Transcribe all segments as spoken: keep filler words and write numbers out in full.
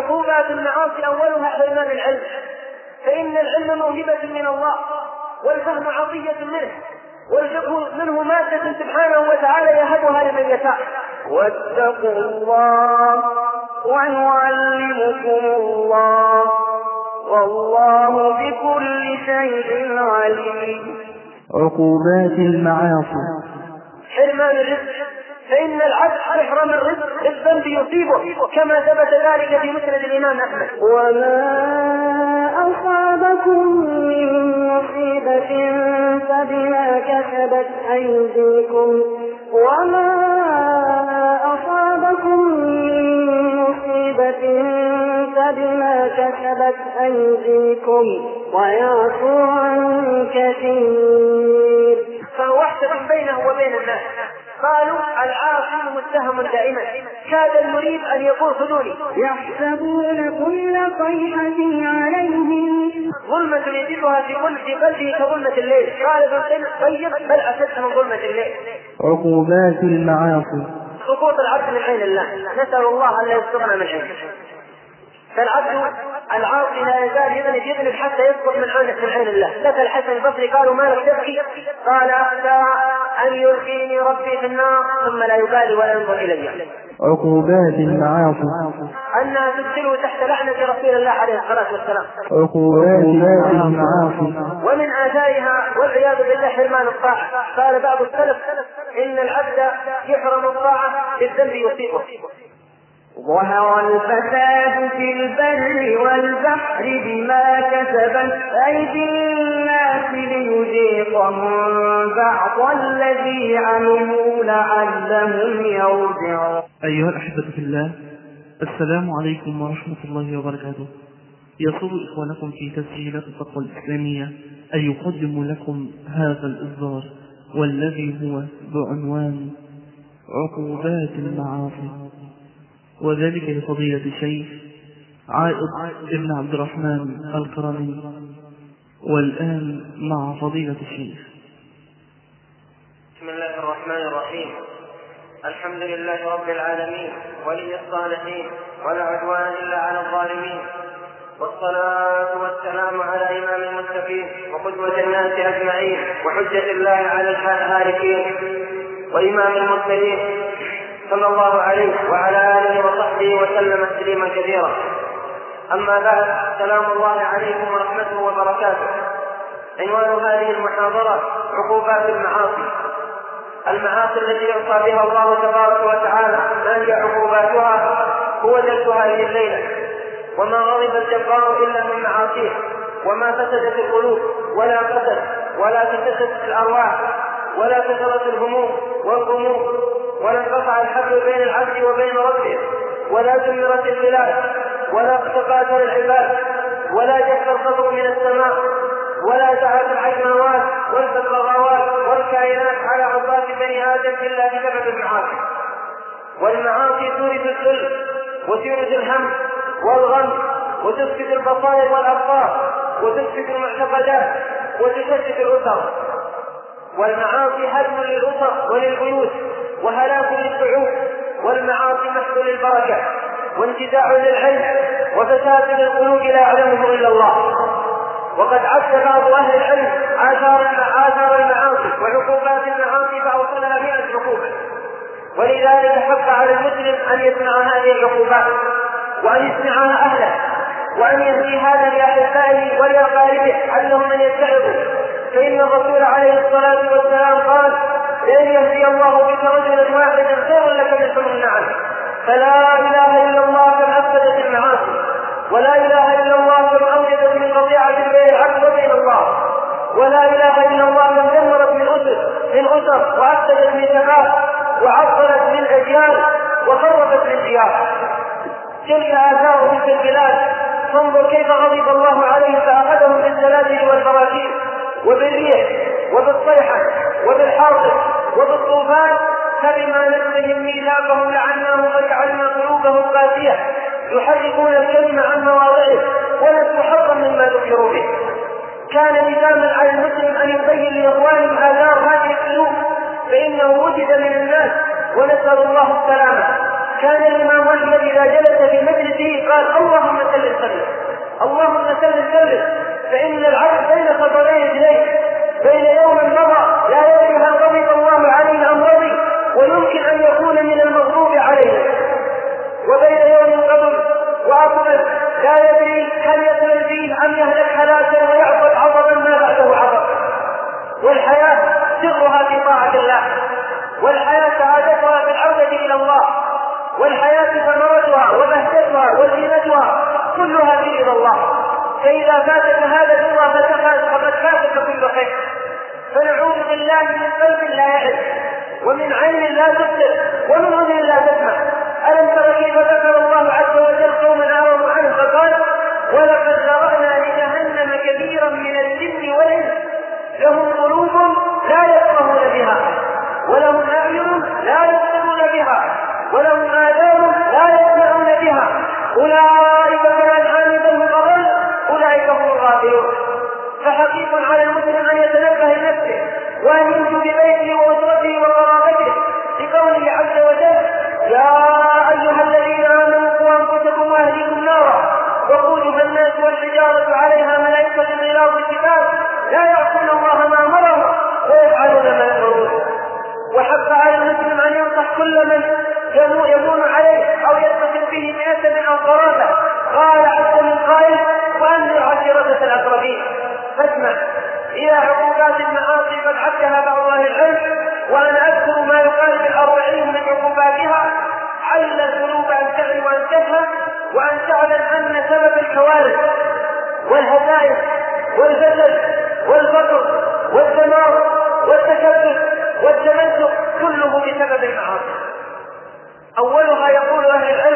عقوبات المعاصي أولها حرمان العلم، فإن العلم موهبة من الله، والفهم عطية منه، والفقه منه مادة سبحانه وتعالى يهبها لمن يشاء. واتقوا الله ويعلمكم الله والله بكل شيء عليم. عقوبات المعاصي. حرمان الرزق، فإن العبد يحرم الرزق الذنب يصيبه، كما ثبت ذلك في مسند الإمام أحمد. وما أصابكم من مصيبة فبما كسبت أيديكم وما أصابكم من مصيبة فبما كسبت أيديكم ويعفو عن كثير. فهو احترم بينه وبين الناس. قالوا العاصي متهم دائما، كاد المريد أن يقول خذوني. يحسبون كل صيحة عليهم ظلمة يجدها في قلبه كظلمة الليل. قال ابن القيم طيب بل أشد من ظلمة الليل. عقوبات المعاصي. سقوط العبد من عين الله، نسأل الله أن لا يسقطنا من عينه. فالعبد العاصي لا يزال يذنب يذنب حتى يسقط من عين من عين الله. لك الحسن البصري قالوا ما لك تبكي؟ قال أخشى أن يلقيني ربي في النار ثم لا يبالي ولا ينظر إلي. عقوبات المعاصي. أنها تدخله تحت لعنة رسول الله عليه الصلاة والسلام. عقوبات المعاصي. ومن آثارها والعياذ بالله حرمان الطاعة. قال بعض السلف إن العبد يحرم الطاعة بالذنب يصيبه. ظهر الفساد في البر والبحر بما كسبت أيدي الناس ليذيقهم بعض الذي عملوا لعلهم يرجعون. أيها الأحبة في الله، السلام عليكم ورحمة الله وبركاته. يسر إخوانكم في تسجيلات الفتوى الإسلامية أن يقدم لكم هذا الإصدار، والذي هو بعنوان عقوبات المعاصي، وذلك لفضيلة الشيخ عائض ابن عبد الرحمن القرني. والآن مع فضيلة الشيخ. بسم الله الرحمن الرحيم. الحمد لله رب العالمين ولي الصالحين، ولا عدوان إلا على الظالمين، والصلاة والسلام على إمام المتقين وقدوة الناس أجمعين وحجة الله على الهالكين وإمام المرسلين صلى الله عليه وعلى آله وصحبه وسلم تسليما كثيرا. أما بعد، سلام الله عليكم ورحمته وبركاته. عنوان هذه المحاضرة عقوبات المعاصي. المعاصي التي يعصى بها الله تبارك وتعالى ما هي عقوباتها؟ هو درس هذه الليلة. وما غضب الجبار إلا من معاصيه، وما فسدت القلوب ولا فسد ولا تفسدت الأرواح ولا كثرت الهموم والغموم، ولا انقطع الحبل بين العبد وبين ربه، ولا دمرت البلاد، ولا تقاتل العباد، ولا جف الخطر من السماء، ولا دعت العجموات والبغاوات والكائنات على عصاة بني آدم إلا بسبب المعاصي. والمعاصي تورث الذل وتورث الهم والغم، وتسكت البصائر والأبصار، وتسكت المعتقدات، وتشتت الأسر. والمعاصي هدم للأسر وللبيوت، وهلاك للشعوب. والمعاصي محق للبركة، وانتزاع للعلم، وفساد للقلوب لا يعلمه إلا الله. وقد عد بعض أهل العلم آثار المعاصي وعقوبات المعاصي فأوصلها مئة عقوبة. ولذلك حق على المسلم أن يسمع هذه العقوبات، وأن يسمعها أهله، وأن يهدي هذا لأحبائه ولأقاربه علهم من يتعظوا. فإن الرسول عليه الصلاة والسلام قال: لئن يهدي الله بك رجلا واحدا خير لك من حمر النعم. فلا إله إلا الله كم أفسدت المعاصي، ولا إله إلا الله كم أوجدت من قطيعة بين العبد وبين الله، ولا إله إلا الله كم دمرت من أسر من أسر وأفسدت من شباب، وعطلت من أجيال، وخربت من ديار. تلك آثار تلك البلاد. فانظر كيف غضب الله عليه فأخذهم بالزلازل والبراكين وبالريح وبالصيحة وبالحرب وبالطوفان. فبما نقضهم ميثاقهم لعناهم وجعلنا قلوبهم قاسية يحرفون الكلمة عن مواضعه ونسوا حظا مما ذكروا به. كان لزاما على المسلم أن يبين لإخوانهم آثار هذه القلوب، فإنه وجد من الناس ونسأل الله السلامة. كان الإمام أحمد إذا جلس في مجلسه قال: الله بين اثنين، بين يوم مضى لا يدري هل غضب الله عليه أم رضي ويمكن أن يكون من المغضوب عليه، وبين يوم قبل وأقبل لا يدري هل يصل فيه أم يهلك هلاكا ويعقد عظما ما بعده عظم. والحياة سرها في طاعة الله، والحياة سعادتها في العودة إلى الله، والحياة ثمرتها وبهجتها وزينتها كلها في رضا الله. فإذا فاتك هذا الرضا فقد فاتك كل خير. فنعوذ بالله من قلب لا يعرف، ومن عين لا تبصر، ومن أذن لا تسمع. ألم تر كيف ذكر الله عز وجل قوما أعرضوا عنه فقال: ولقد ذرأنا لجهنم كثيرا من الجن والإنس لهم قلوب لا يفقهون بها، ولهم أعين لا يبصرون بها، ولهم آذان لا يسمعون بها، أولئك كالأنعام بل هم أضل، أولئك هم الغافلون. فحقيق على المسلم أن يتنبه لنفسه وأن ينجو ببيته وأسرته وقرابته لقوله عز وجل: يا أيها الذين آمنوا قوا أنفسكم وأهليكم نارا وقودها الناس والحجارة عليها ملائكة غلاظ شداد لا يعصون الله ما أمرهم ويفعلون ما يأمرون. وحث على المسلم أن ينصح كل من يمون عليه أو يتصل به بنسب أو قرابة. قال عز من قائل: وأنذر عشيرتك الأقربين. فاسمع إلى عقوبات المعاصي قد عدها بعض أهل العلم، وأنا أذكر ما يقال بالأربعين من عقوباتها: علل القلوب أن تعي وأن تفهم، وأن تعلم أن سبب الكوارث والهزائم والفساد والفقر والدمار والتكبر والتمزق كله بسبب المعاصي. أولها يقول أهل العلم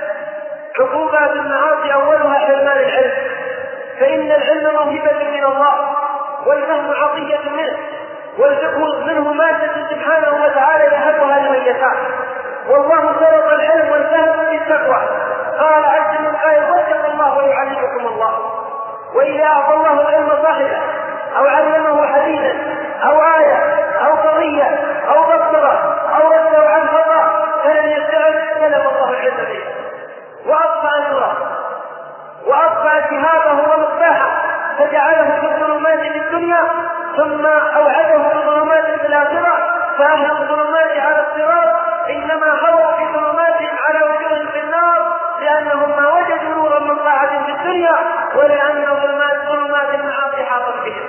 عقوبات المعاصي أولها حرمان العلم، فإن العلم موهبة من الله، والفهم عطية منه، والفقه منه مادة سبحانه وتعالى يهبها لمن يشاء. والله سبق العلم والفهم بالتقوى. قال عز من قائل: واتقوا الله ويعلمكم الله. وإذا أعطى الله العلم صاحبه أو علمه حديثا أو آية أو قضية أو بصرة أو رده عن خطأ فلم يستعد سلب الله العلم به وأطفأ نوره وأطفأ شهابه ومصباحه فجعله في الظلمات في الدنيا ثم أوعده في الظلمات في الآخرة. فأهل الظلمات على الصراط إنما غروا في ظلمات على وجوه في النار لأنهم ما وجدوا نورا من طاعة في الدنيا، ولأن ظلمات ظلمات المعاصي حاطت بهم.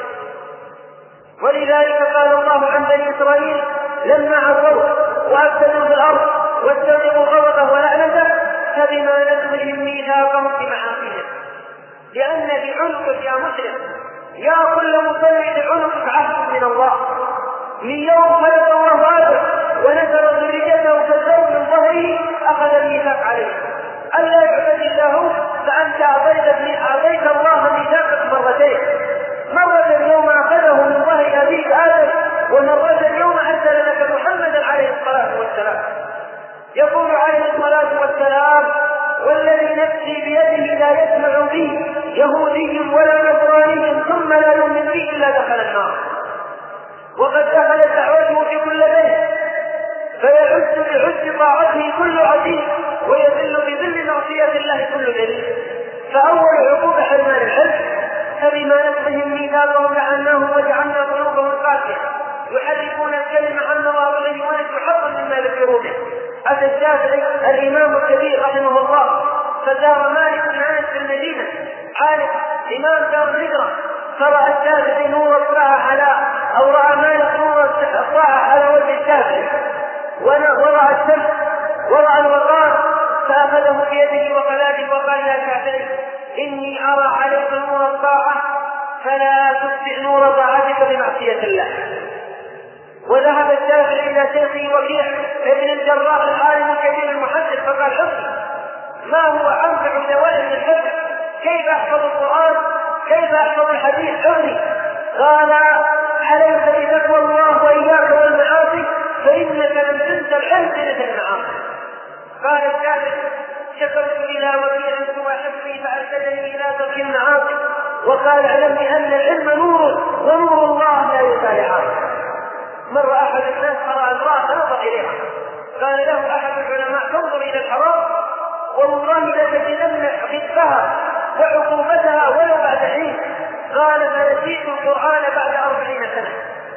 ولذلك قال الله عن بني إسرائيل لما عصوا وأفسدوا في الأرض واستغرقوا غضبه ولعنته: فبما نقضهم ميثاقهم بمعاصيهم. لأن بعنقك يا مسلم، يا كل مصلي بعنقك عهد من الله. من يوم خلق الله آدم ونزل ذريته كالزوج من ظهره أخذ الميثاق عليه ألا يعبد الله، فأنت أعطيت الله ميثاقك مرتين، مرة اليوم أخذه من ظهر أبيك آدم، ومرة اليوم أرسل لك محمدا عليه الصلاة والسلام. يقول عليه الصلاة والسلام: والذي نفسي بيده لا يسمع بي يهودي ولا نصراني ثم لا يؤمن بي إلا دخل النار. وقد دخلت دعوته في كل بيت، فيعز بعز طاعته كل عزيز، ويذل بذل معصية الله كل دليل. فأول عقوبة حرمان العلم، فبما نقضهم ميثاقهم لعناهم وجعلنا قلوبهم قاسية يحرفون الكلمة عن مواضعه ونسوا حظا مما ذكروا به. أتى الشافعي الإمام الكبير رحمه الله فزار مالك بن أنس في المدينة، عالم إمام دار الهجرة، فرأى الشافعي نور الطاعة على أو رأى مالك نور الطاعة على وجه الشافعي، ورأى الشمس ورأى الوقار، فأخذه بيده وقلاده وقال: يا شافعي إني أرى عليك نور الطاعة فلا تطفئ نور طاعتك بمعصية الله. وذهب الشافعي إلى شيخه وكيع ابن الجراح العالم الكبير المحدث فقال: حفظ ما هو أنفع دواء من الحفظ؟ كيف أحفظ القرآن؟ كيف أحفظ الحديث؟ حفظي. قال: عليك بتقوى الله وإياك والمعاصي فإنك لم تنسى الأمثلة المعاصي. قال الشافعي: شكرت إلى وكيع سوى حفظي فأرشدني إلى ترك المعاصي. وقال: اعلم بأن العلم نور ونور الله لا يطالع. مر أحد الناس فرأى امرأة نظر إليها، قال له أحد العلماء: تنظر إلى الحرام والله لتجدن خفها وعقوبتها ولو بعد حين. قال: نسيت القرآن بعد أربعين سنة.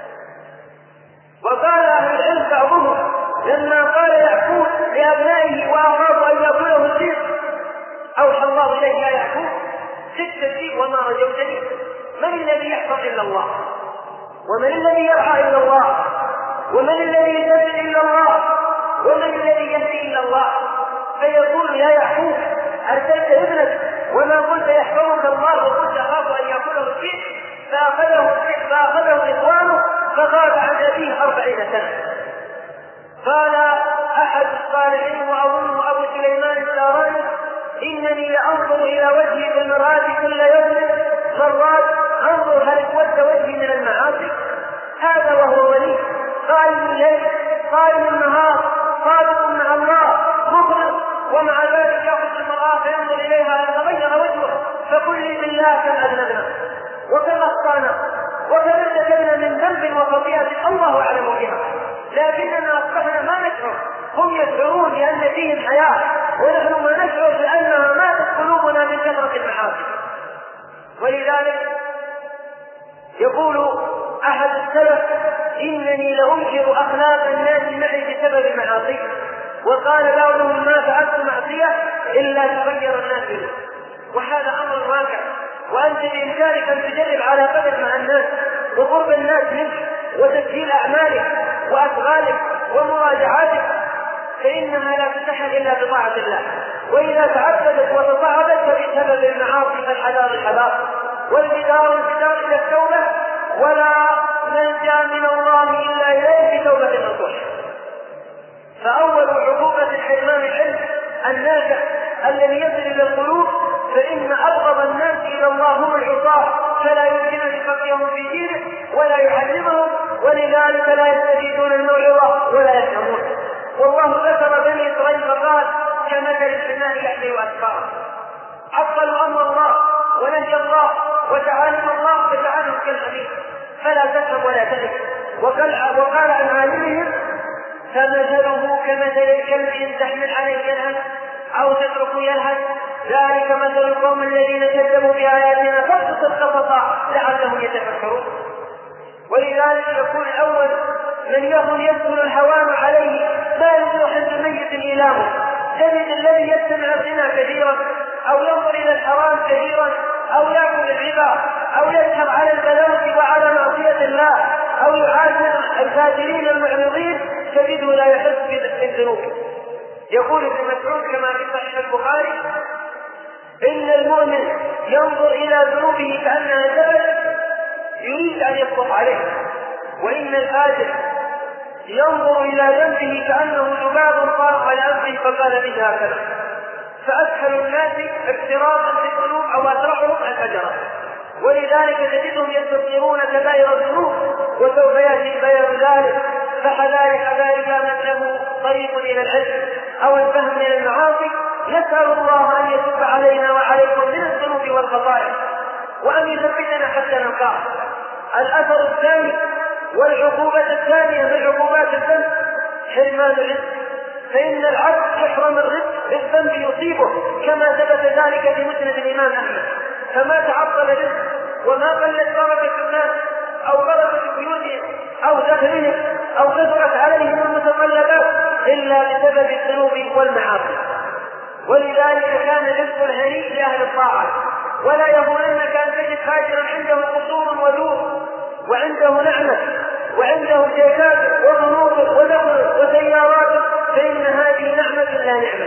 وقال أهل العلم بعضهم لما قال يعقوب لأبنائه وأرادوا أن يأكله الذئب أوحى الله إليه يا يعقوب ست الذئب وما رجوتني. من الذي يحفظ إلا الله؟ ومن الذي يرعى إلا الله؟ ومن الذي يسدد إلا الله؟ ومن الذي يهدي إلا الله؟ فيقول يا يعقوب أرسلت ابنك وما قلت يحفظك الله وقلت أخاف أن يأكله الذئب فأخذه الذئب فأخذه إخوانه فغاب عن أبيه أربعين سنة. قال أحد الصالحين وأظنه أبو سليمان الداراني إنني لأنظر إلى وجهي في المرآة كل يوم مرات أنظر هل اسود وجهي من المعاصي. هذا وهو ولي قائم الليل قائم النهار صادق مع الله مخلص، ومع ذلك يأخذ المرآة فينظر إليها أن تغير وجهه فقل لي بالله كم أذنبنا وكم أخطأنا وكم ارتكبنا من ذنب وخطيئة الله أعلم بها، لكننا أصبحنا ما نشعر. هم يشعرون بأن فيهم حياة ونحن ما نشعر بأنها ماتت قلوبنا من كثرة المعاصي. ولذلك يقول أحد السلف إنني لأنكر أخلاق الناس معي بسبب المعاصي. وقال بعضهم ما فعلت معصية إلا تغير الناس به. وهذا أمر واقع، وأنت بإمكانك أن تجرب علاقتك مع الناس وقرب الناس منك وتسجيل أعمالك وأفعالك ومراجعاتك، فإنها لا تسهل إلا بطاعة الله. وإذا تعبدت وتصاعدت فبسبب المعاصي فالحذار الحذار والجدار الجدار إلى التوبة، ولا ملجأ من الله إلا إليه بتوبة النصوح. فأول عقوبة حرمان العلم النافع الذي يصل إلى القلوب، فإن أبغض الناس إلى الله هم العصاة، فلا يمكن أن يفقههم في دينه ولا يعلمهم، ولذلك لا يستفيدون الموعظة ولا يفهمون. والله ذكر بني إسرائيل فقال كمثل الحمار يحمل أسفاره. عطلوا أمر الله ونهي الله وتعاليم الله فتعالوا كالحمير فلا تفهم ولا تدرك. وقال عن عالمهم فمثله كمثل الكلب إن تحمل عليه يلهث أو تترك يلهث ذلك مثل القوم الذين كذبوا بآياتنا فاقصص القصص لعلهم يتفكرون. ولذلك يكون أول من يكون يسكن الهوان عليه لا يصلح بميت إلامه. تجد الذي يستمع الزنا كثيرا أو ينظر إلى الحرام كثيرا أو يأكل الربا أو يسهر على البلاوة وعلى معصية الله أو يعاشر الفاجرين المعرضين تجده لا يحس بالذنوب. يقول ابن مسعود كما في صحيح البخاري إن المؤمن ينظر إلى ذنوبه كأنها جبل يريد أن يسقط عليه، وإن الفاجر ينظر إلى ذنبه كأنه ذباب طار على أنفه فقال به هكذا. فأسهل الناس اقتراضا بالذنوب أو أسرعهم الفجرة، ولذلك تجدهم يستصغرون كبائر الذنوب وسوف يأتي بيان ذلك. فحذار حذارك من له طريق إلى العلم أو الفهم من المعاصي. نسأل الله أن يتوب علينا وعليكم من الذنوب والخطايا وأن يثبتنا حتى نلقاه. الأثر الثاني والعقوبة الثانية من عقوبات الذنب حرمان الرزق، فإن العبد يحرم الرزق بالذنب يصيبه كما ثبت ذلك في مسند الإمام أحمد. فما تعطل الرزق وما قلت بركة الناس أو بركة بيوتهم أو دخلهم أو كثرت عليهم المتطلبات إلا بسبب الذنوب والمعاصي. ولذلك كان الرزق الهنيء لأهل الطاعة، ولا يظننك أن تجد فاجرا عنده قصور ودور وعنده نعمة وعنده شيكات وغنوط ودخل وسيارات، فإن هذه نعمة لا نعمة.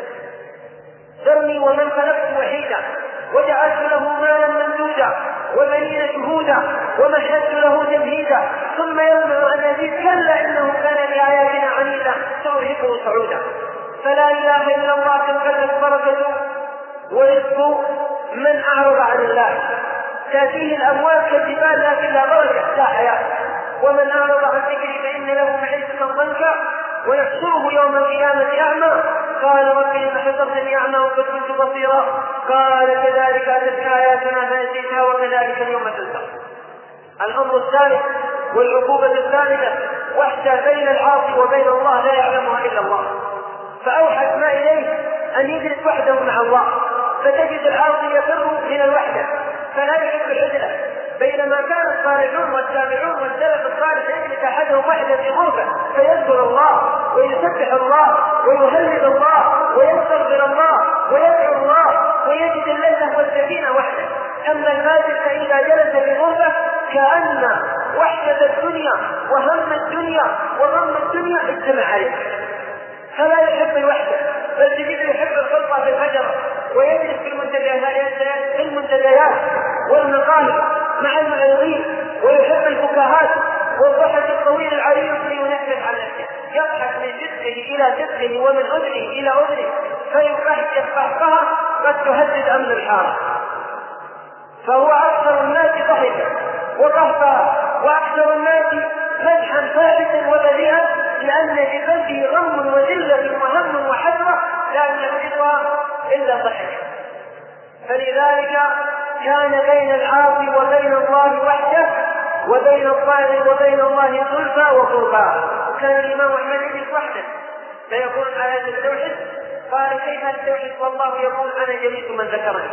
ذرني ومن خلقت وحيدا وجعلت له مالا ممدودا وبنين شهودا ومهدت له تمهيدا ثم يطمع أن يزيد كلا إنه كان لآياتنا عنيدا سأرهقه صعودا. فلا إله إلا الله كالقدر بركته ورزق من أعرض عن الله. تأتيه الأموال كالجبال لكن لا بركة لا حياة. ومن أعرض عن ذكري فإن له معيشة ضنكا ويحشره يوم القيامة أعمى قال رب لم حشرتني أعمى وقد كنت بصيرا قال كذلك أتتك آياتنا فنسيتها وكذلك اليوم تنسى. الأمر الثالث والعقوبة الثالثة وحدة بين العاصي وبين الله لا يعلمها إلا الله. فأوحى ما إليه أن يجلس وحده مع الله فتجد العاصي يفر من الوحدة فلا يحب العزلة، بينما كان الصالحون والتابعون والسلف الصالح يجلس أحدهم وحده في غرفة فيذكر الله ويسبح الله ويهلل الله ويستغفر الله ويدعو الله ويجد اللذة والسكينة وحده. أما الفاجر فإذا جلس في غرفة كأن وحدة الدنيا وهم الدنيا وغم الدنيا اجتمع عليه، فلا يحب الوحدة بل تجد يحب الخلطة في الفجر ويجلس في المنتديات, في المنتديات والمقاهي مع المعرضين ويحب الفكاهات والضحك الطويل العريض لينفس عن نفسه، يضحك من جسده إلى جسده ومن أذنه إلى أذنه فيقهقه قهقهة قد تهدد أمن الحارة، فهو أكثر الناس ضحكا وقهقها وأكثر الناس مدحا ثابتا وبديئا لأن في قلبه غم وذلة وهم وحسرة لا ينفذها إلا ضحك. فلذلك كان بين العاصي وبين الله وحده وبين الظالم وبين الله زلفى وقربى. كان الإمام أحمد يجلس وحده فيقول آيات التوحيد قال كيف التوحيد والله يقول أنا جليس من ذكرني.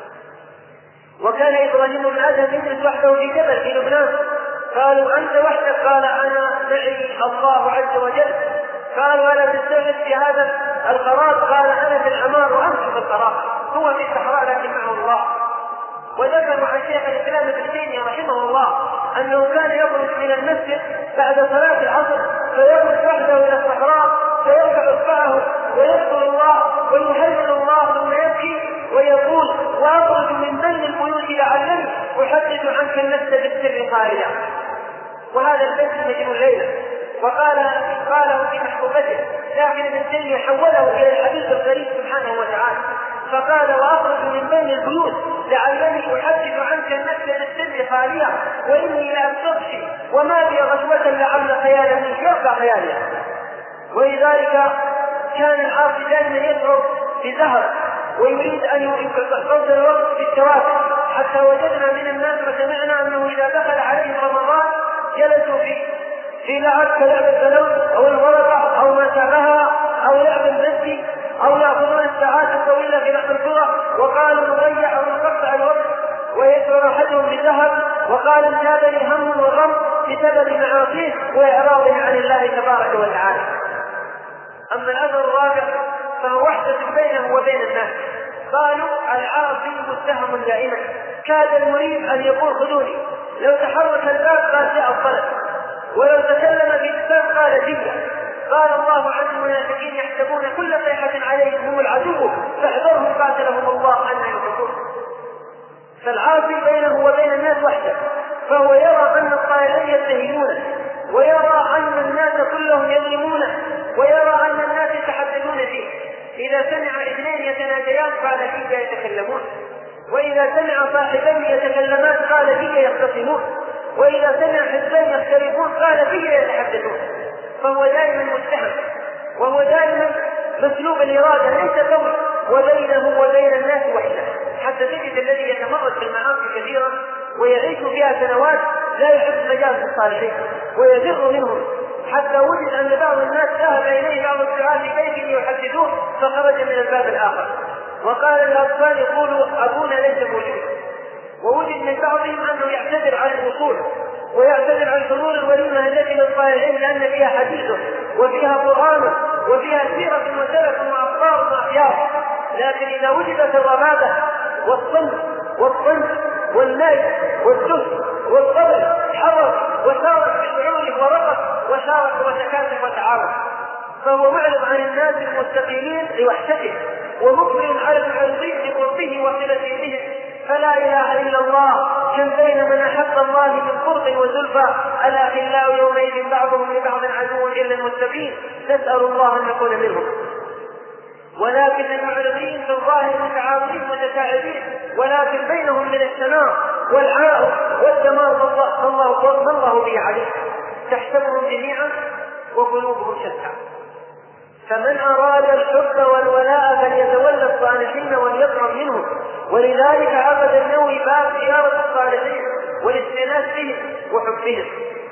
وكان إبراهيم بن أدهم يجلس وحده في جبل في لبنان قالوا أنت وحدك قال أنا معي الله عز وجل. قالوا ألا تستغرق في هذا القرار قال أنا في الحمار وأنت في القرار، هو في الصحراء لكن معه الله. وذكروا عن شيخ الإسلام ابن تيمية رحمه الله أنه كان يخرج من المسجد بعد صلاة العصر فيخرج وحده إلى الصحراء فيرفع إصبعه ويذكر الله ويهلل الله ثم يبكي ويقول وأخرج من بين البيوت لعلني أحدث عنك النفس بالسر قائلا. وهذا البيت مجنون ليلة وقال قاله في محبوبته، لكن ابن تيمية حوله إلى الحديث الكريم سبحانه وتعالى فقال وأخرج من بين البيوت لعلني أحدث عنك النفس بالسر خاليا وإني لأستغشي وما بي غزوة لعل خيالا منك يرفع خيالي. ولذلك كان العاصي دائما يشعر بزهر ويريد أن يقضي الوقت في التوافق، حتى وجدنا من الناس وسمعنا أنه إذا دخل عليهم رمضان جلسوا في في لعب كلعب البلوت أو الورقة أو ما شابهها أو لعب المسجد أو يأخذون الساعات الطويلة في لعب الكرة وقالوا نضيع أو نقطع الوقت ويشعر أحدهم بزهر وقال انتابني هم وغم بسبب معاصيه وإعراضه عن الله تبارك وتعالى. أما الأثر الرابع فهو وحدة بينه وبين الناس. قالوا العاصي متهم دائما كاد المريد أن يقول خذوني، لو تحرك الباب قال جاء الطلب، ولو تكلم في كتاب قال جية. قال الله عن المنافقين يحسبون كل صيحة عليهم هم العدو فاحذرهم قاتلهم الله أن يؤفكون. فالعاصي بينه وبين الناس وحده، فهو يرى أن الصالحين يتهمونه ويرى أن الناس كلهم يظلمونه ويرى أن الناس يتحدثون فيه. إذا سمع اثنين يتناجيان قال فيك يتكلمون، وإذا سمع صاحبين يتكلمان قال فيك يختصمون، وإذا سمع حزبين يختلفون قال فيك يتحدثون. فهو دائما متهم وهو دائما مسلوب الإرادة ليس قوي، وبينه وبين الناس وحده، حتى تجد الذي يتمرد في المعاصي كثيرا ويعيش فيها سنوات لا يحب مجالس الصالحين ويذر منهم، حتى وجد أن بعض الناس ذهب إليه بعض الدعاة كيف يحدثون فخرج من الباب الآخر وقال للأطفال يقولوا أبونا ليس موجود. ووجد من بعضهم أنه يعتذر عن الوصول ويعتذر عن حضور الوليمة التي للصالحين لأن فيها حديث وفيها قرآن وفيها سيرة وسلف وأخبار وأخيار. لكن إذا وجدت الربابة والصمت والصمت والناي والسهل والصبر حرك وشارك بشعوره ورقص وشارك وتكاتف وتعاون، فهو معرض عن الناس المستقيمين لوحدته ومقبل على المعرضين بقربه وصلته به. فلا إله إلا الله كم بين من أحب الله من قرب وزلفى الأخلاء يومئذ بعضهم لبعض عدو إلا المتقين نسأل الله أن نكون منهم. ولكن المعرضين في الظاهر متعاونين متساعدين، ولكن بينهم من الشنار والعار والدمار ما الله, الله به عليه، تحسبهم جميعا وقلوبهم شتى. فمن أراد الحب والولاء فليتولى الصالحين وليقرب منهم. ولذلك عقد النووي باب زيارة الصالحين والاستئناس بهم وحبهم.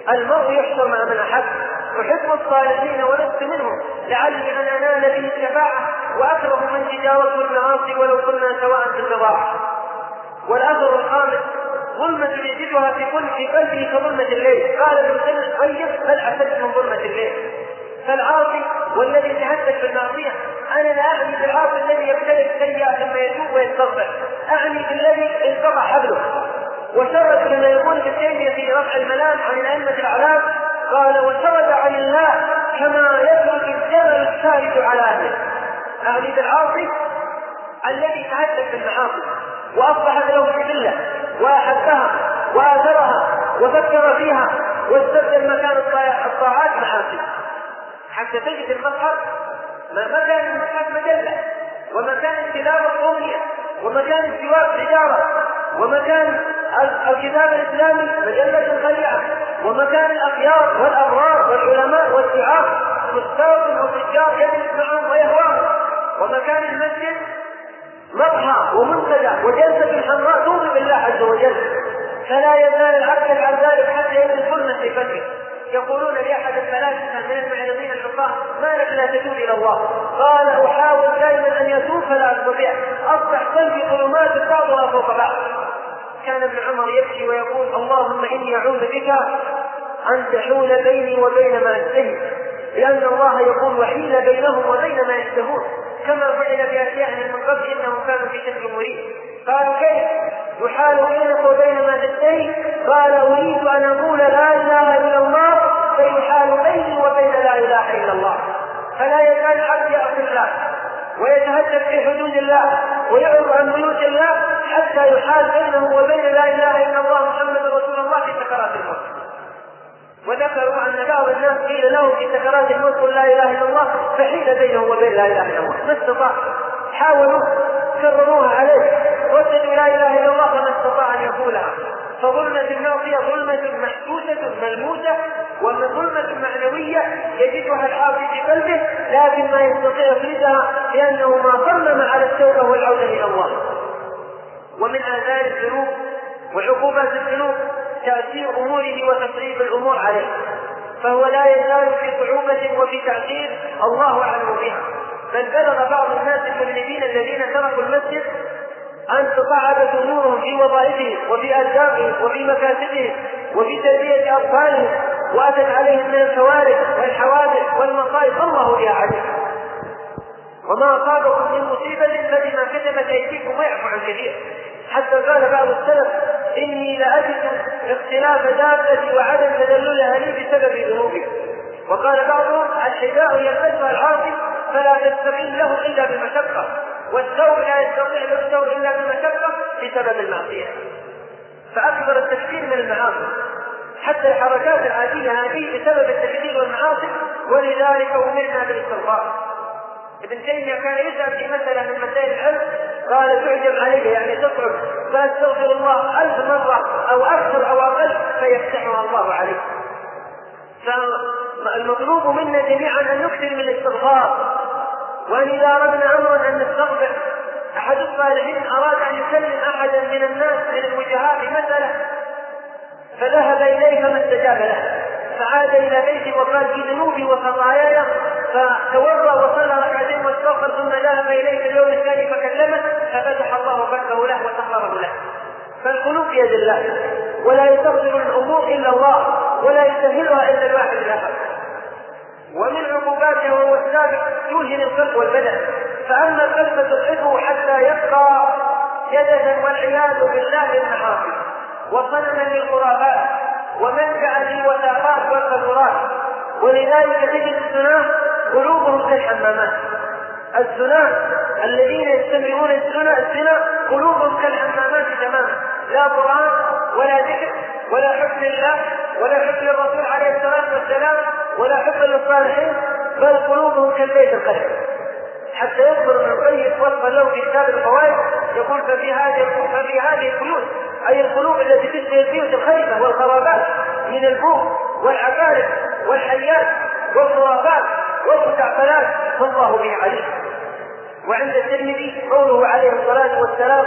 المرء يحشر مع من أحب. أحب الصالحين ولست منهم لعلي أن أنال به الشفاعة، وأكره من تجاوزه المعاصي ولو كنا سواء في البضاعة. والأثر الخامس ظلمة يجدها في كل في قلبه كظلمة الليل. قال ابن سلم الطيب بل أشد من ظلمة الليل. فالعاصي والذي يتهدد بالمعصية، أنا لا أعني بالعاصي الذي يبتلي السيئة ثم يتوب ويستغفر، أعني بالذي انقطع حبله. وشرد بما يقول في التيمية في رفع الملام عن الأئمة الأعلام، قال وشرد عن الله كما يترك الجبل الشارد على أهله. أعني بالعاصي الذي تهدد بالمعاصي وأصبحت له جبلة وأحبها وآثرها وفكر فيها واستبدل مكان الطاعات معاصي، حتى تجد المصحف مكان المصحف مجلة، ومكان التلاوة أغنية، ومكان السواك تجارة، ومكان الكتاب الإسلامي مجلة خليعة، ومكان الأخيار والأبرار والعلماء والدعاة مستوى وتجار يجلس معهم ويهواهم، ومكان المسجد مضحى ومنتدى وجلسة حمراء توضي بالله عز وجل. فلا يزال العبد عن ذلك حتى يجد ظلمة في فكره. يقولون لأحد الفلاسفة من المعرضين الحقاه ما لك لا تتوب إلى الله؟ قال أحاول دائما أن يتوب فلا أستطيع، أصبح قلبي ظلمات بعضها فوق بعض. كان ابن عمر يبكي ويقول اللهم إني أعوذ بك أن تحول بيني وبين ما أشتهي، لأن الله يقول وحيل بينهم وبين ما يشتهون، كما فعل بأشياء من قبل إنهم كانوا في شك مريب. قالوا كيف يحال بينك وبين ما تشتهي؟ قال أريد أن أقول لا إله إلا الله فيحال بيني وبين لا إله إلا الله. فلا يزال العبد يعصي الله ويتهدد في حدود الله ويعرض عن بيوت الله حتى يحال بينه وبين لا إله إلا الله محمد رسول الله في سكرات الموت. وذكروا أن بعض الناس قيل له في سكرات الموت قل لا إله إلا الله فحيل بينه وبين لا إله إلا الله، ما استطاع، حاولوا كرروها عليه رددوا لا إله إلا الله فما استطاع أن يقولها. فظلمة المعصية ظلمة محسوسة ملموسة وظلمة معنوية يجدها الحافظ في قلبه، لكن ما يستطيع يفردها لأنه ما صمم على التوبة والعودة إلى الله. ومن آثار الذنوب وعقوبات الذنوب تأثير أموره وتصريف الأمور عليه، فهو لا يزال في صعوبة وفي تعسير الله أعلم بها. بل بلغ بعض الناس المذنبين الذين تركوا المسجد أن تصعبت أمورهم في وظائفهم وفي أرزاقهم وفي مكاسبهم وفي تربية أطفالهم، وأتت عليهم من الكوارث والحوادث والمصائب الله بها عليهم. وما أصابكم من مصيبة فبما كتبت أيديكم ويعفو عن كثير. حتى قال بعض السلف إني لأجد اختلاف دابتي وعدم تدللها لي بسبب ذنوبي. وقال بعضهم الحذاء يلبسها العاصي فلا تستقيم له إلا بالمشقة، والثوب لا يستطيع الثوب إلا بالمشقة بسبب المعصية. فأكثر التكفير من المعاصي، حتى الحركات العادية هذه بسبب التكفير والمعاصي، ولذلك أمرنا بالاستغفار. ابن تيمية كان يسأل في مسألة من مسائل العلم قال تعجب عليه يعني تصعب، فاستغفر الله ألف مرة أو أكثر أو أقل فيفتحها الله عليه. فالمطلوب منا جميعا أن نكثر من الاستغفار، وأن إذا أردنا أمرا أن نستغفر. أحد الصالحين أراد أن يكلم أحدا من الناس من الوجهاء بمسألة فذهب إليه فما استجاب له، فعاد إلى بيته وقال في ذنوبي وخطاياي، فتوضأ وصلى ركعتين واستغفر، ثم ذهب إليه في اليوم الثاني فكلمه ففتح الله قلبه له وسخره له. فالقلوب بيد الله، ولا يستغفر الأمور إلا الله، ولا يسهلها إلا الواحد الآخر. ومن عقوباته وهو السابق يوهن القلب والبدن، فأما القلب تصحبه حتى يبقى جددا والعياذ بالله للمحاصيل وصنما للخرافات ومنفعا للوثاقات والقذورات. ولذلك تجد الزناه قلوبهم كالحمامات. الزناه الذين يستمرون الزنا قلوبهم كالحمامات تماما، لا قرآن ولا ذكر ولا حب لله ولا حب للرسول عليه الصلاة والسلام ولا حب للصالحين، بل قلوبهم كالبيت الخرب. حتى يذكر ابن القيم وصفا له في كتاب الفوائد يقول ففي هذه ففي هذه القلوب أي القلوب التي تشبه البيوت الخربة والخرابات من البوق والعقارب والحيات والخرافات والمستعفلات فالله به عليم. وعند الترمذي قوله عليه الصلاة والسلام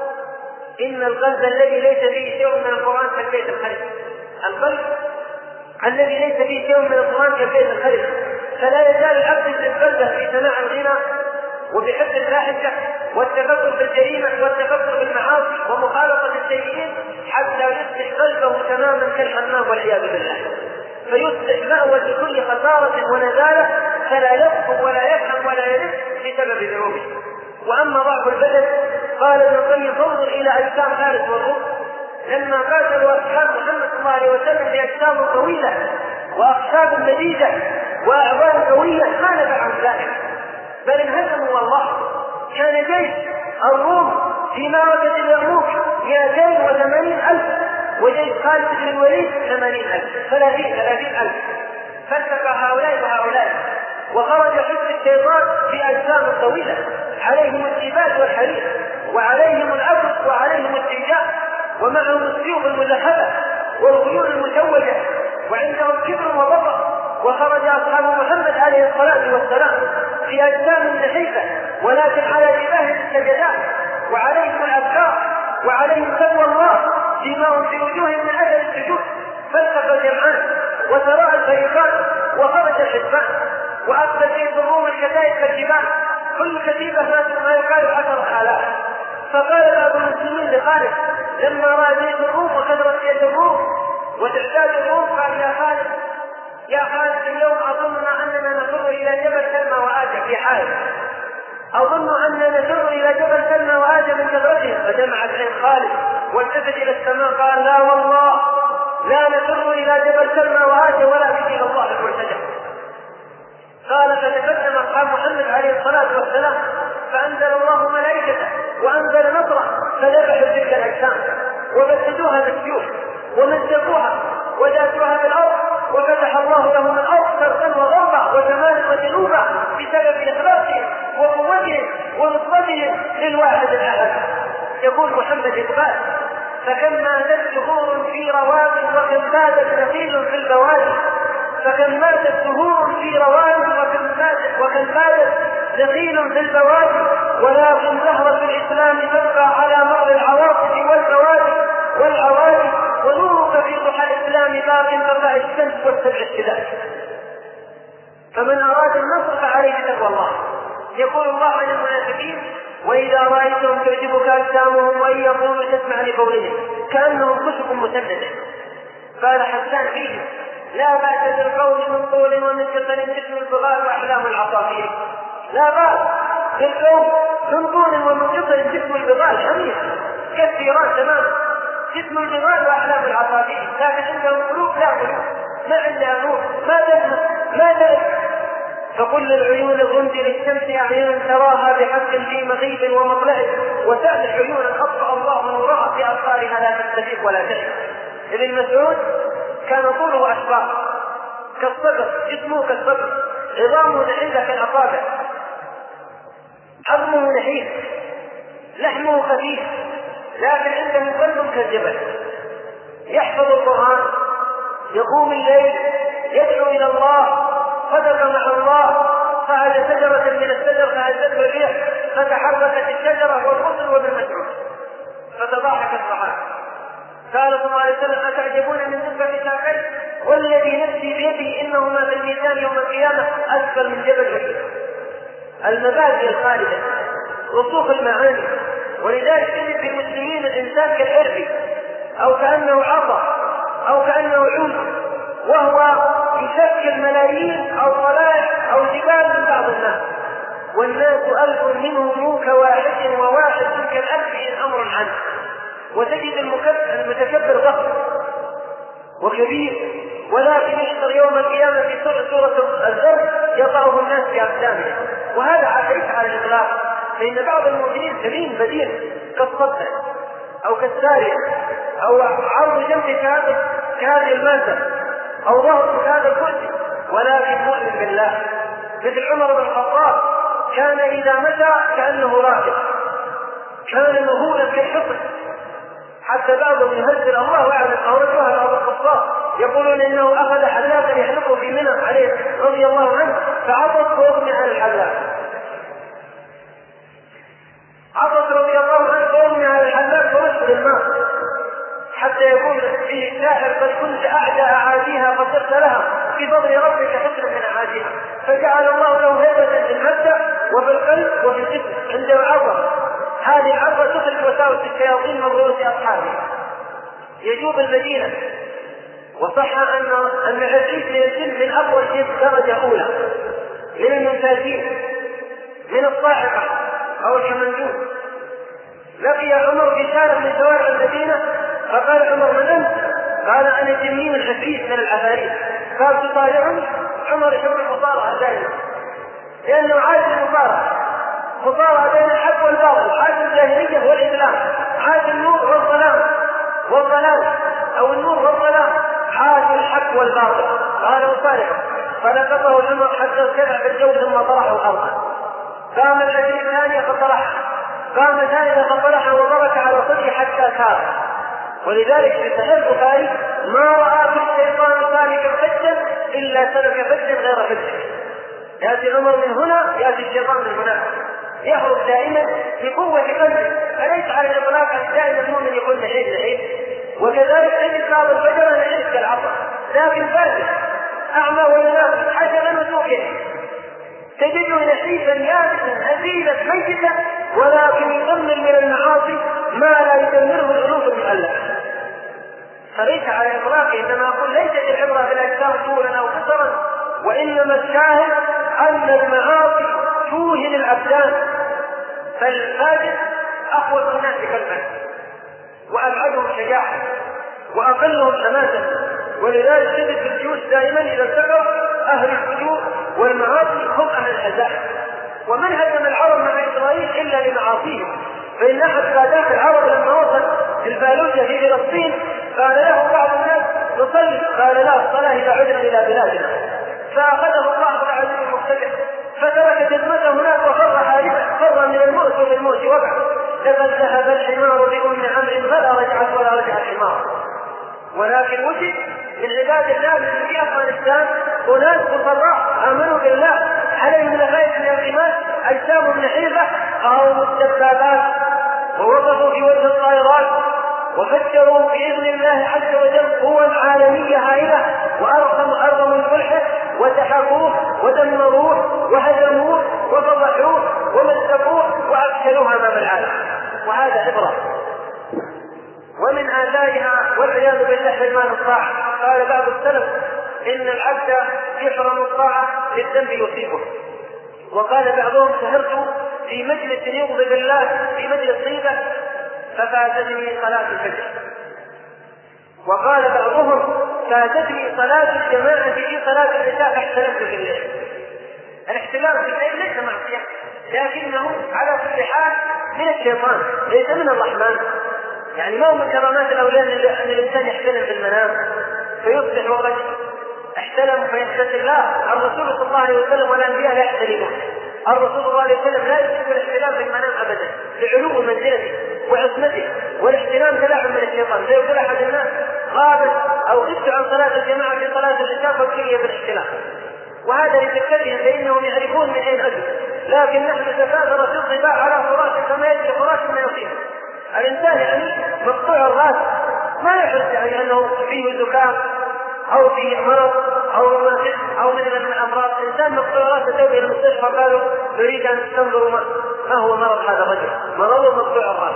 إن القلب الذي ليس فيه شيء من القرآن كالبيت الخرب. القلب الذي ليس فيه شيء من القرآن كالبيت الخلف، فلا يزال العبد في البلدة في سماع الغنى وبحب الفاحشة والتفكر بالجريمة والتفكر بالمعاصي ومخالطة السيئين حتى يصبح قلبه تماما كالحمام والعياذ بالله، فيصبح مأوى لكل خسارة ونزالة، فلا يفهم ولا يفهم ولا يلف بسبب ذنوبه. وأما ضعف البدن قال ابن القيم فانظر إلى أجسام فارس والروم لما قاتلوا أصحاب محمد صلى الله عليه وسلم بأجسام طويلة وأخشاب مديدة وأعضاء قوية ما نفع عن ذلك، بل انهزموا والله. كان جيش الروم في معركة اليرموك مئتين وثمانين ألف وجيش خالد بن الوليد ثمانين ألف ثلاثين ثلاثين ألف، فالتقى هؤلاء وهؤلاء وخرج حزب الشيطان بأجسام طويلة عليهم الجبال والحرير وعليهم الأبرص وعليهم التنجاء ومعهم السيوف المزحفة والخيول المشوجة وعندهم كبر وبطر، وخرج أصحاب محمد عليه الصلاة والسلام في أجسام نحيفة ولكن على جباه السجدات وعليهم الأبكار وعليهم تقوى الله سيماهم في وجوههم من أثر السجود، فالتقى الجمعان وتراءى الفريقان وخرج الحزبان وأقبل جيش الروم الكتائب كالجبال كل كتيبة ما يقارب عشرة آلاف. فقال بعض المسلمين لخالد لما رأى جيش الروم وكثرت جيش الروم وتعداد الروم قال يا خالد يا خالد اليوم أظننا أننا نفر إلى جبل سلمى وآجة في حال أظن أننا نفر إلى جبل سلمى وآجة من كثرتهم. فجمع العين خالد والتفت إلى السماء قال لا والله لا نفر إلى جبل سلمى وآجة ولكن إلى الله المرتجع. قال فتقدم أصحاب محمد عليه الصلاة والسلام فأنزل الله ملائكته وأنزل نصره فذبحوا تلك الأجسام وبسدوها بالسيوف ومزقوها وداسوها بالأرض وفتح الله لهم الأرض شرقا وغربا وشمالا وجنوبا بسبب إخلاصهم وقوتهم ونصرتهم للواحد الأحد. يقول محمد إقبال فكم ماتت شهور في رواد وكم ماتت نخيل في البوادي فكم ماتت شهور في رواد وكم ماتت وكم ماتت نخيل في البوادي ولكن زهرة الإسلام تبقى على مر العواصف والبوادي والعوادي ونورك في ضحى الإسلام باق بقاء الشمس والسبع الشداد. فمن أراد النصر فعليه تقوى الله. يقول الله عن المنافقين وإذا رأيتهم تعجبك أجسامهم وإن يقولوا تسمع لقولهم كأنهم خشب مسندة. قال حسان فيه لا بأس بالقول من طول ومن كفن جسم البغال وأحلام العصافير. لا بأس بالقول من طول ومن كفن جسم البغال حميد كالثيران تمام جسم البغال وأحلام العصافير، لكن عندهم قلوب لا قلوب ما عندها نور ما تدمر ما تدمر. فكل العيون الغمد للشمس أعين تراها بحق في مغيب ومطلع وسأل عيون أطفأ الله نورها في أبصارها لا تستفيق ولا تعب. ابن مسعود كان طوله أشبار كالصدر جسمه كالصدر عظامه نحيفة كالأصابع عظمه نحيف لحمه خفيف لكن عنده قلب كالجبل يحفظ القرآن يقوم الليل يدعو إلى الله صدق مع الله فعل شجرة من الشجر فهزته الريح فتحركت الشجرة والغصن وابن مسعود فتضاحك الصحابة. قال صلى الله عليه وسلم أتعجبون من دبة ساقين والذي نفسي بيده إنهما في الميزان يوم القيامة أسفل من جبل أحد. المبادئ الخالدة رسوخ المعاني. ولذلك تجد في المسلمين الإنسان كالحربي أو كأنه عصا أو كأنه عود وهو يشكل ملايين أو طلائع أو جبال من بعض الناس والناس ألف منهم كواحد وواحد كالألف إن أمر عنه. وتجد المتكبر ضخم وكبير ولكن يحضر يوم القيامة في سورة الذر يطعه الناس بأقدامه. وهذا عكريس على الإطلاق فإن بعض المؤمنين سليم بديل كالصدق أو كالسارية أو عرض جنب كهذه المادة أو ظهر كهذا الكرسي ولكن مؤمن بالله مثل عمر بن الخطاب كان إذا مشى كأنه راكب كان مهولا كالحصن حتى بعضهم يهزل الله أعلم أو رجوها أو الخطاب يقولون إنه أخذ حلاقا يحلقه في منى عليه رضي الله عنه فعطس وأغمي على الحلاق عطس رضي الله عنه وأغمي على الحلاق فوسط الماء حتى يكون فيه فيه شاعر بل كنت أعدى أعاديها فصرت لها في فضل ربك حسن من أعاديها، فجعل الله له هيبة في المبدأ وفي القلب وفي الجسم عند العظمة. هذه العظمة تخرج وساوس الشياطين من رؤوس أصحابها. يجوب المدينة، وصح أن أن العفريت من الجن من أقوى الجن درجة أولى، من الممتازين، من الصاعقة أو الحمندون. لقي عمر في شارع من شوارع المدينة فقال عمر: من أنت؟ قال: أنا جنين العفريت من العفاريت. قال: تطالعني؟ عمر يحب المصارعة دائما لأنه عاش المصارعة، مصارعة بين الحق والباطل، عاش الجاهلية والإسلام، عاش النور والظلام والضلال أو النور والظلام، عاش الحق والباطل. قال: وصارعه. فلقطه عمر حتى ارتفع في الجو ثم طرحه الأرض. قام العفريت ثانية فطرحه، قام ثالثا فطرحه وضرك على صدره حتى كار. ولذلك في صحيح البخاري: ما رأى في الشيطان سالكا فجا إلا سلك فجا غير فجه. يأتي عمر من هنا، يأتي الشيطان من هناك، يهرب دائما بقوة قلبه. فليس على الإطلاق أن دائما المؤمن يكون نحيف نحيف، وكذلك تجد بعض الفجر نحيف كالعصا، لكن فاسد أعمى وينام حسنا وسوءا، تجده نحيفا يابسا هزيلا ميتا، ولكن يدمر من المعاصي ما لا يدمره الألوف المؤلفة. فليس على إطلاقه، إنما أقول ليست العبرة بالأجسام طولا أو قصرا، وإنما الشاهد أن المعاصي توهن الأبدان، فالفاجر أقوى الناس قلبا وأبعدهم شجاعة وأقلهم حماسا. ولذلك تجد في الجيوش دائما إذا التقوا أهل الفجور والمعاصي هم أهل الهزائم. ومن هزم العرب مع إسرائيل إلا لمعاصيهم؟ فإن أحد سادات العرب لما وصل الفالوجة في فلسطين قال له بعض الناس: نصلي. قال: لا، الصلاة إذا عدنا إلى بلادنا. فأخذه الله العزيز المقتدر فترك جزمته هناك وفر حاربا، فر من الموت وبالموت وقع. لقد ذهب الحمار بأم عمرو فلا رجعت ولا رجع الحمار. ولكن وجد من عباد الله الذين في أفغانستان أناس فقراء آمنوا بالله عليهم لغاية من الإيمان أجسامهم نحيفة أو الدبابات، ووقفوا في وجه الطائرات وفكروا بإذن الله عز وجل قوى عالمية هائلة، وأرقموا أرقموا الفلحة وسحقوه ودمروه وهزموه وفضحوه ومزقوه وأفشلوها أمام العالم. وهذا عبرة. ومن آثارها والعياذ بالله حرمان الطاعة. قال بعض السلف: إن العبد يحرم الطاعة للذنب يصيبه. وقال بعضهم: سهرت في مجلس يغضب الله في مجلس طيبة ففاتتني صلاة الفجر. وقال بعضهم: فاتتني صلاة الجماعة في صلاة العشاء فاحتلمت في الليل. الاحتلام في الليل ليس معصية، لكنه على كل حال من الشيطان ليس من الرحمن. يعني ما هو من كرامات الأولاد أن الإنسان يحتلم في المنام فيصبح وقد احتلم فيغتسل. لا، الرسول صلى الله عليه وسلم والأنبياء لا يحتلمون. الرسول صلى الله عليه وسلم لا يمكن الاحتلام في المنام أبدا لعلو منزلته وعصمته، والاحتلام تلاعب من الشيطان. فيقول أحد الناس: غابت أو غبت عن صلاة الجماعة في صلاة العشاء فابتلي بالاحتلام. وهذا لتكتبهم فإنهم يعرفون من أين أجل، لكن نحن تكاثر في الضباع على فراش كما يجري فراش ما يصيب. الإنسان يعني مقطوع الرأس ما يحس يعني أنه فيه زكام أو فيه مرض أو أو من الأمراض. الإنسان مقطوع الرأس تذهب إلى المستشفى قالوا نريد أن تنظروا ما هو مرض هذا الرجل. مرضه مقطوع الرأس،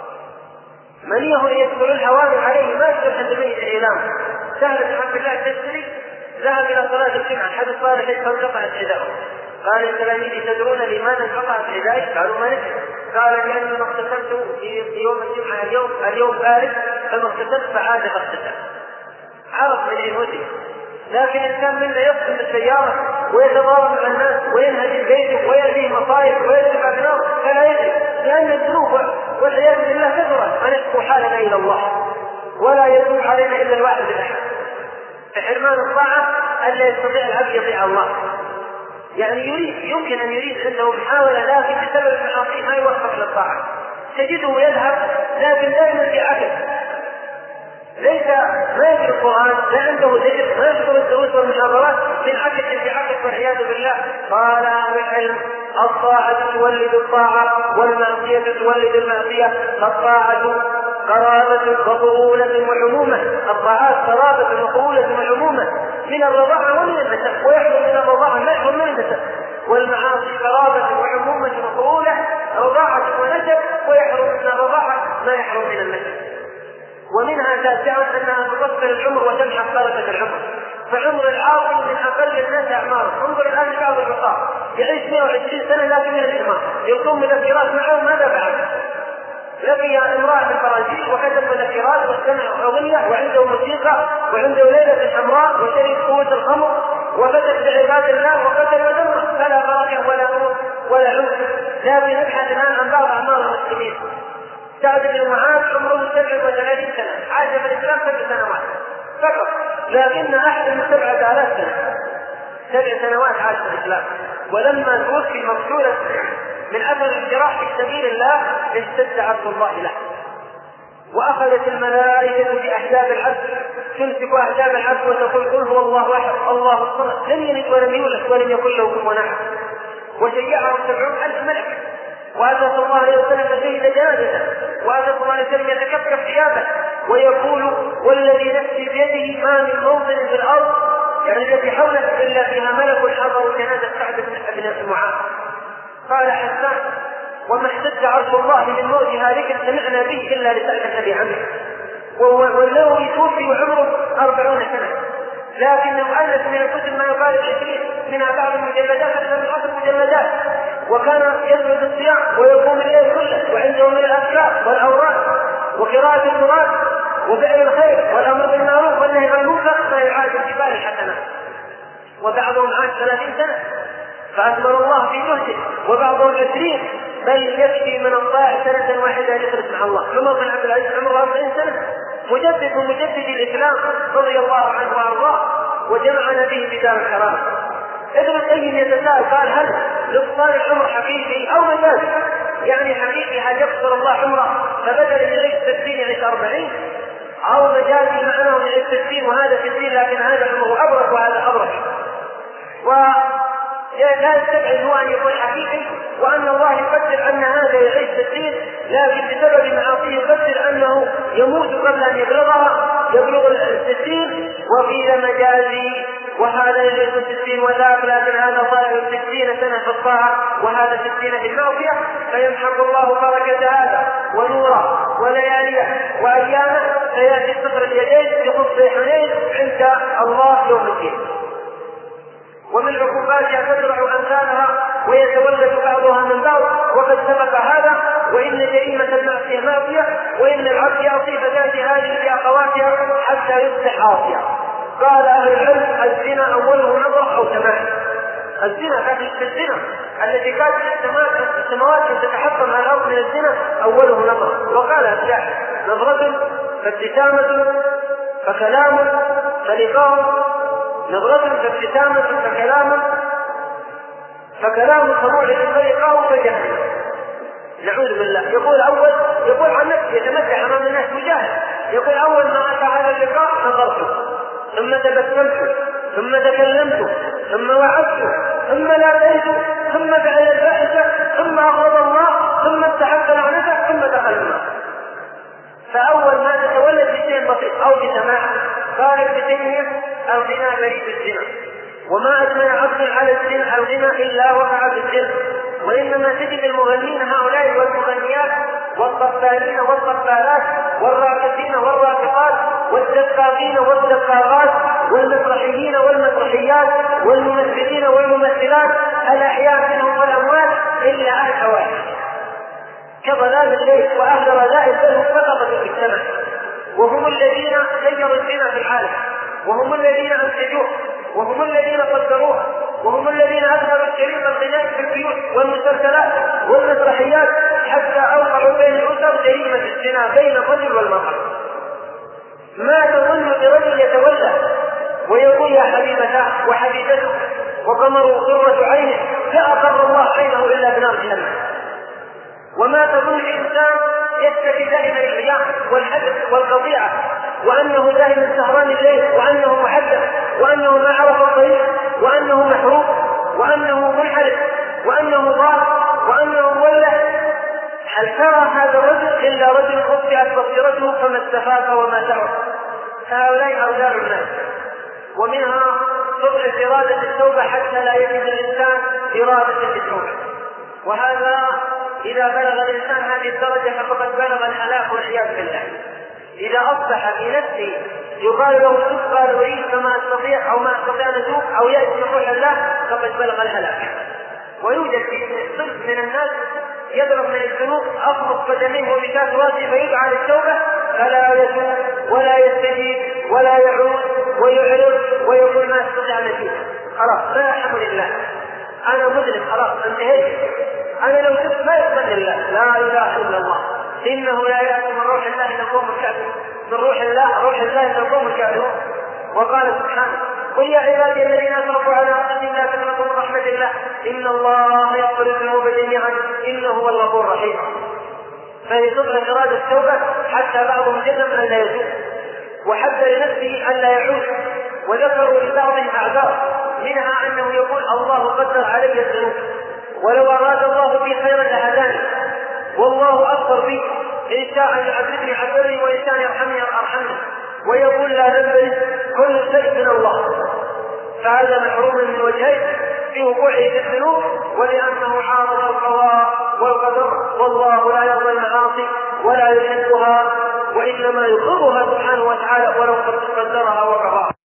منيه يدخل الحوامل عليه ما يشبه عند ميت الإعلام. سهل بن عبد الله التشتري ذهب إلى صلاة الجمعة، حدث صالح فانقطعت حذاءه. قال لتلاميذه: تدرون لماذا انقطعت حذائي؟ قالوا: ما ندري. قال: لأني ما اغتسلت في يوم الجمعة اليوم اليوم بارد فما اغتسلت فعاد فاغتسل. عرف من أين وجه. لكن الإنسان منا يقسم بالسيارة ويتضارب مع الناس وينهدم بيته ويأتيه مصائب ويدفع بنار فلا يدري، لأن الذنوب والعياذ بالله كثرت. فنشكو حالنا إلى الله ولا يتوب علينا إلا الواحد الأحد. فحرمان الطاعة ألا يستطيع العبد يطيع الله. يعني يريد يمكن أن يريد عنده محاولة، لكن بسبب المعاصي ما يوفق للطاعة. تجده يذهب لكن دائما في عكس، ليس ما يدري القرآن، لا عنده ذكر، ما يحضر الدروس والمحاضرات، من عكس في عكس والعياذ بالله. قال أهل العلم: الطاعة تولد الطاعة والمعصية تولد المعصية. فالطاعة قرابة وطؤولة وعمومة. الطاعات قرابة وطؤولة وعمومة من الرضاعة ومن النسب، ويحرم من الرضاعة ما يحرم من النسب. والمعاصي قرابة وعمومة وطؤولة، رضاعة ونسب، ويحرم من الرضاعة ما يحرم من النسب. ومنها تاسعا أنها تقصر العمر وتمحق بركة العمر، فعمر العاقل من أقل الناس أعمارا. انظر الآن بعض العصاة يعيش مئة وعشرين سنة لكن من الإمام يقوم مذكرات معه ماذا فعل؟ لقي امرأة في البرازيل وكتب مذكرات واستمع أغنية وعنده موسيقى وعنده ليلة حمراء وشرب قوة الخمر وفتك بعباد الله وقتل ودمر، فلا بركة ولا نور ولا عمر. لكن نبحث الآن عن بعض أعمار المسلمين. سعد بن معاذ عمره سبع وثلاثين سنة، عاش في الإسلام سبع سنوات فقط، لكن أحد من سبعة آلاف سنة، سبع سنوات عاش في الإسلام. ولما توفي مقتولا من أثر الجراح في سبيل الله اشتد عبد الله له، وأخذت الملائكة بأحزاب العبد تمسك أحزاب العبد وتقول قل هو الله أحد الله الصمد لم يلد ولم يولد ولم يكن له كفوا أحد. وشيعهم سبعون ألف ملك، وأتى صلى الله عليه وسلم شهد جنازته، وأتى صلى الله عليه وسلم يتكفكف ثيابه ويقول والذي نفسي بيده ما من موطن في الأرض يعني التي حولك إلا فيها ملك حضر جنازة سعد بن معاذ. قال حسان وما احتج عرش الله من موت هالك سمعنا به إلا لسعد النبي عنه، والنووي توفي وعمره أربعون سنة، لكنه ألف من الكتب ما يقال عشرين، منها بعض المجلدات أكثر من عشر مجلدات. وكان يدرس الصيام ويقوم الليل كله، وعنده من الأذكار والأوراق وقراءة القرآن وفعل الخير والأمر بالمعروف والنهي عن المنكر ما يعادل جبال الحسنات. وبعضهم عاش ثلاثين سنة فأثمر الله في جهده، وبعضهم عشرين، بل يكفي من الضائع سنة واحدة يخلص مع الله. عمر بن عبد العزيز عمره أربعين سنة، مجدد ومجدد الإسلام رضي الله عنه وأرضاه، وجمعنا به بدار الكرامة. ابن القيم يتساءل قال هل نقصان العمر حقيقي أو مجاز؟ يعني حقيقي هل يقصر الله عمره فبدل من يعيش ستين يعيش أربعين، أو مجازي معناه يعيش ستين وهذا ستين لكن هذا عمره أبرك وهذا أبرك. ولا يستبعد هو أن يكون حقيقي وأن الله يقدر أن هذا يعيش ستين، لكن بسبب معاصيه يقدر أنه يموت قبل أن يبلغها يبلغ الستين، وفي مجازي وهذا يعيش ستين وذاك، لكن هذا ضائع ستين سنة في الطاعة وهذا ستين في المعصية، فيمحق الله بركة هذا ونوره ولياليه وأيامه، فيأتي صفر اليدين بخص حنين عند الله يوم الدين. ومن عقوباتها تدرع أمثالها ويتولد بعضها من بعض، وقد سبق هذا. وإن جريمة المعصية معصية، وإن العبد يعصي فتأتي هذه بأخواتها حتى يصبح عاصيا. قال أهل العلم الزنا أوله نظر أو سماع. الزنا كانت الزنا التي كانت السماوات أن تتحطم على الأرض من الزنا أوله نظر. وقال الشاعر نظرة فابتسامة فكلام فلقاء، نظرة فابتسامة فكلام فكلام فموعد فلقاء فجهنم. نعوذ بالله. يقول أول يقول عن نفسه يتمدح أمام الناس مجاهد، يقول أول ما أتى على اللقاء نظرته ثم تبسمت ثم تكلمت ثم وعدت ثم لاذيت ثم فعل الفاحشة ثم أغضب الله ثم استحق لعنته ثم دخل النار. فأول ما تتولد بشيء بسيط أو بسماع. قال ابن تيمية الغنى بريد الزنا، وما أجمل عبد على الزنا الغنى إلا وقع بالزنا. وإنما تجد المغنين هؤلاء والمغنيات والطفالين والطفالات والراقصين والراقصات والدقاقين والدقاقات والمسرحيين والمسرحيات والممثلين والممثلات الأحياء منهم والأموات إلا أهل واحد كظلام الليل وأهل رذائل بل سقطوا في المجتمع، وهم الذين غيروا الزنا في العالم، وهم الذين أنتجوه، وهم الذين قدروه، وهم الذين أدخلوا الشريط الغنائي في البيوت والمسلسلات والمسرحيات حتى أوقعوا بين الأسر جريمة الزنا بين الرجل والمرأة. ما تظن برجل يتولى ويقول يا حبيبتاه وحبيبته وقمر قرة عينه لا أقر الله عينه إلا بنار جهنم. وما تظن الإنسان يشتكي دائما العياء والحدث والقطيعة وأنه دائما سهران الليل وأنه محدث وأنه ما عرف الطريق وأنه محروق وأنه منحرف وأنه ضار وأنه مولع. هل ترى هذا الرجل إلا رجل خطئت بصيرته وما استفاق وما تعب. هؤلاء أوزار الناس. ومنها تضعف إرادة التوبة حتى لا يجد الإنسان إرادة للتوبة، وهذا إذا بلغ الإنسان هذه الدرجة فقد بلغ الهلاك والعياذ بالله. إذا أصبح في نفسه يقال له تب قال أريد فما أستطيع أو ما أستطيع أن أتوب أو يأتي بروح الله فقد بلغ الهلاك. ويوجد في صنف من الناس يضرب من الذنوب أخلص قدميه وبكاس راسه فيدعى للتوبة فلا يتوب ولا يستجيب ولا يعود ويعرض ويقول ما أستطيع أن أتوب. خلاص لا الحمد لله أنا مذنب خلاص انتهيت، أنا لو تبت ما يقبل الله. لا إله إلا الله، إنه لا يأتي من روح الله إلا القوم الكافرون، من روح الله روح الله إلا القوم الكافرون. وقال سبحانه قل يا عبادي الذين أسرفوا على أنفسهم لا تقنطوا من رحمة الله إن الله يغفر الذنوب جميعا إنه هو الغفور الرحيم. فهي تطلق إرادة التوبة حتى بعضهم جزم أن لا يتوب وحتى لنفسه أن لا يعود. وذكروا لبعضهم أعذار منها أنه يقول الله قدر علي الذنوب ولو أراد الله بي خيرا لهداني والله أكبر بي إن شاء أن يعذبني عذبني وإن شاء يرحمني أرحمني. ويقول لا ذنب كل شيء من الله. فهذا محروم من وجهين في وقوعه في الذنوب ولأنه عارض القضاء والقدر، والله لا يرضى المعاصي ولا يحبها وإنما يقرها سبحانه وتعالى ولو قدرها وقضاها.